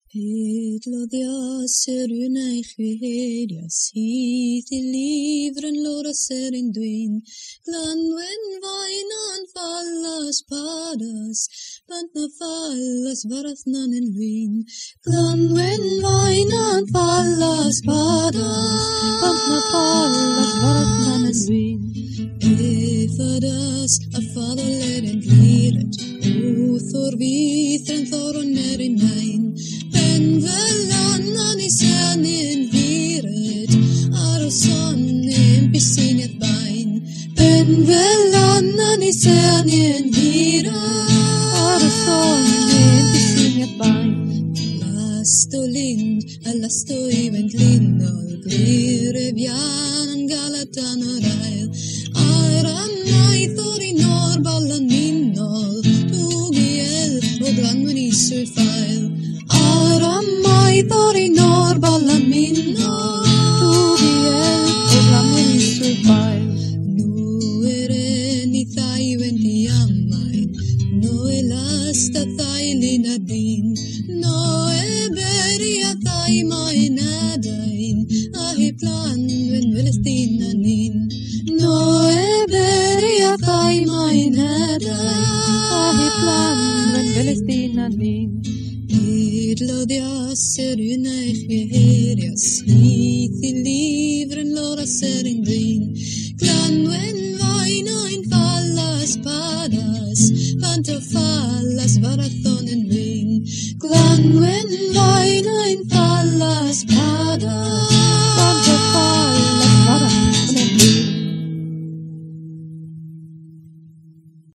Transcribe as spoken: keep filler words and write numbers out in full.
Pedlodja ser unai chwerias hith I livren lora ser in duin. Glanwen vainan fallas padas, bant na fallas varath nan en luin. Glanwen vainan fallas padas, bant na fallas varath nan en luin. Efadas a falla leren gliret, uthor vithren thoron er in ein. Ben velannan I seanin viret, ar o sonnen pisinjet bain. Ben velannan I seanin viret, ar o sonnen pisinjet bain. Lasto lind, a lasto I vent linnol, glire vianan galatan or ail. Aran naithor I norballan minnol, tugiel o glanwen I surfail. Arammaithor I norballan minnol, tugiel o glanwen I surfail. No eren I thaiwen I amain, no elasta thailin adin, no eberi a thaimain adain, ahi plan wen velestinanin. No eberi a thaimain adain, ahi plan wen velestinanin. Pedlodja ser unai chwerias hith I livren lora ser in duin. Glanwen vainain fallas padas, bant o fallas varathon en luin. Glanwen vainain fallas padas,